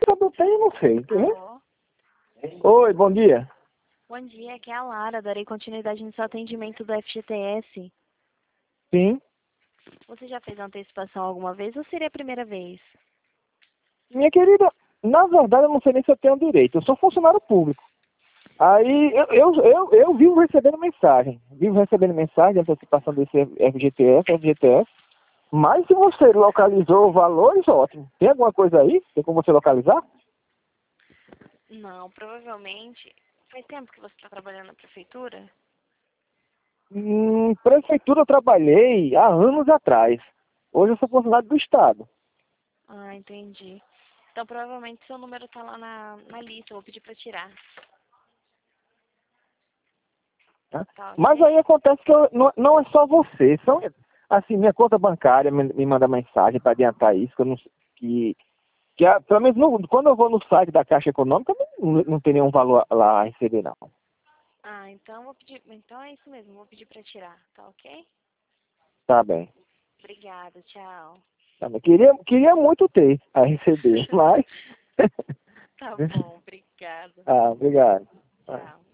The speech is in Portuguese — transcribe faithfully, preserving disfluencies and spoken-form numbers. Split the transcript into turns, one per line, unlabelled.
computador tem, eu não sei.
Alô?
Oi, bom dia.
Bom dia, aqui é a Lara. Darei continuidade no seu atendimento do F G T S.
Sim.
Você já fez antecipação alguma vez ou seria a primeira vez?
Minha querida, na verdade eu não sei nem se eu tenho direito. Eu sou funcionário público. Aí eu, eu, eu, eu vivo recebendo mensagem. Vivo recebendo mensagem de antecipação desse F G T S, F G T S. Mas se você localizou valores, ótimo. Tem alguma coisa aí? Tem como você localizar?
Não, provavelmente. Faz tempo que você está trabalhando na prefeitura?
Hum, prefeitura eu trabalhei há anos atrás. Hoje eu sou funcionário do Estado.
Ah, entendi. Então provavelmente seu número está lá na, na lista. Eu vou pedir para tirar.
Tá?
Tá
Mas
ok?
aí acontece que eu, não, não é só você. São, assim, minha conta bancária me, me manda mensagem para adiantar isso, que eu não que, que a, pelo menos no, quando eu vou no site da Caixa Econômica, não, não tem nenhum valor lá a receber, não.
Ah, então eu vou pedir. Então é isso mesmo. Vou pedir para tirar. Tá ok?
Tá bem.
Obrigada. Tchau.
Tá bem. Queria, queria muito ter a receber, mas.
Tá bom. Obrigada.
Ah, obrigado. Ah.
Tchau.